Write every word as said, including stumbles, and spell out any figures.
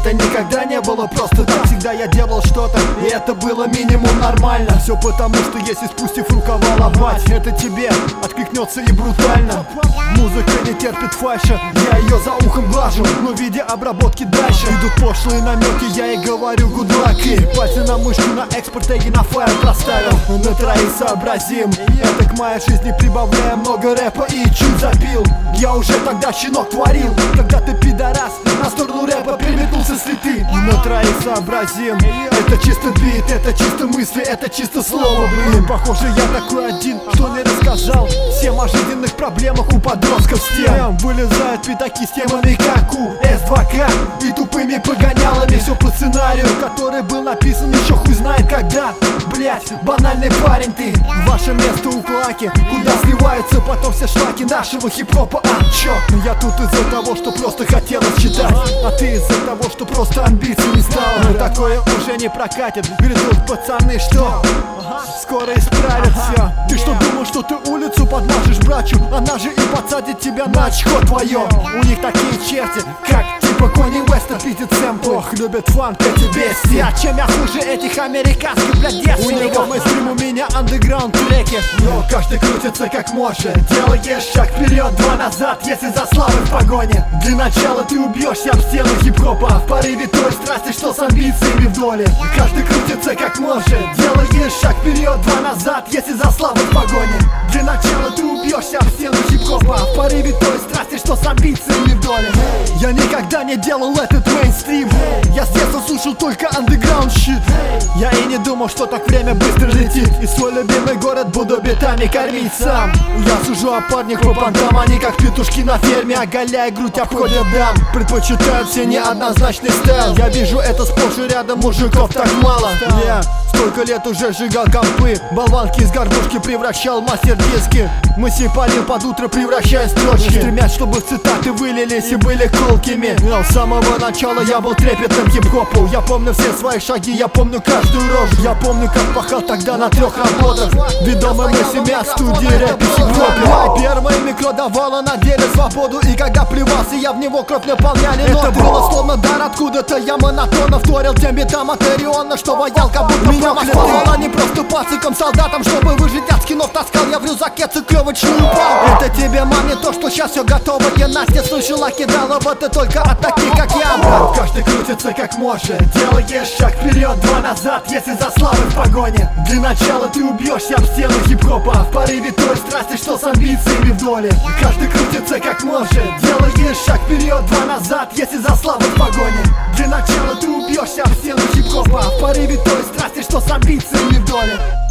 это никогда не было просто так. Всегда я делал что-то, и это было минимум нормально. Все потому, что если спустив рукава лобать, это тебе откликнется и брутально. Музыка не терпит фальша, я ее за ухом глажу, но в виде обработки дальше идут пошлые намеки, я и говорю good luck. И пальцы на мышку, на экспорт, теги на файл проставил. На троих сообразим, это к моей жизни прибавляя много рэпа и чуть запил. Я уже тогда щенок творил, когда ты пидорас на сторону рэпа переметнулся с ты. На троих сообразим, это чисто бит, это чисто мысли, это чисто слово, блин. Похоже, я такой один, что не рассказал всем о жизненных проблемах у подростков с тем. Вылезают пятаки с темами как у эс два ка и тупыми погонялами. Все по сценарию, который был написан еще хуй знает когда. Блять, банальный парень ты. Ваше место у клаки, куда сливаются потом все шлаки нашего хип-хопа. А, чё? Я тут из-за того, что просто хотелось читать, а ты из-за того, что просто амбиций не стало. Но такое уже не прокатит. Грядут пацаны, что скоро исправят все. Ты что думал, что ты улицу подмажешь брачу? Она же и подсадит тебя на очко твое. У них такие черти, как типа Кони Уэста пиздит сэмпл. Ох, любят фанк эти бести. А чем я хуже этих американских, блядь, девственников? У него мейстрим, у меня андеграунд треки. Но каждый крутится как может. Делаешь шаг вперед, два назад, если за славой в погоне. Для начала ты убьешься об стену хип-хопа в порыве той страсти, что с амбициями в доле. Каждый крутится как может. Делаешь шаг вперед, два назад, если за славой в погоне. Для начала ты убьешься об стену хип-хопа в порыве той страсти, что с амбициями в доле. Я никогда не делал этот мейнстрим. Я с детства слушал только андеграунд щит. Я и не думал, что так время быстро летит, и свой любимый город буду битами кормить сам. Я сужу о парнях по понтам, они как петушки на ферме, оголяя грудь обходят дам. Предпочитают все неоднозначный стайл. Я вижу это сплошь и рядом, мужиков так мало. Я столько лет уже сжигал компы, болванки из горбушки превращал в мастер-диски. Мы сипалим под утро, превращая строчки, стремясь, чтобы цитаты вылились и были колкими. Но с самого начала я был трепетным хип-хопу. Я помню все свои шаги, я помню каждую рожу. Я помню, как пахал тогда на трех работах. Ведомы мы семья студии рэп и хип-хопе. Моя первая микро давала на деле свободу, и когда плевался, я в него кровь наполняли ноты. Это было словно дар откуда-то, я монотонно вторил тем битам от Ориона, что воял, как будто меня послала не просто пациком, солдатом, чтобы выжить от скинов таскал я в рюкзаке циклевочную палку. Это тебе, мам, не то, что сейчас все готово. Я Настя слышала, кидала в это только от таких, как я, брат. Каждый крутится как может. Делаешь шаг вперед, два назад, если за славой в погоне. Для начала ты убьешься об стену хип-хопа в порыве той страсти, что с амбициями в доле. Каждый крутится как может. Делаешь шаг вперед, два назад, если за славой в погоне. Для начала ты убьешься об стену хип-хопа в порыве той страсти, что с амбициями в доле.